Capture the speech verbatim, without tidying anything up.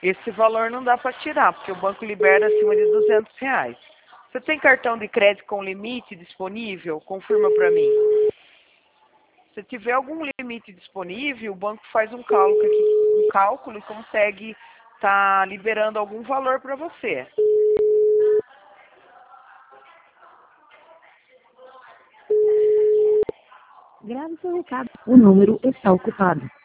Esse valor não dá para tirar, porque o banco libera acima de duzentos reais. Você tem cartão de crédito com limite disponível? Confirma para mim. Se tiver algum limite disponível, o banco faz um cálculo, aqui, um cálculo e consegue estar tá liberando algum valor para você. Grave seu recado. O número está ocupado.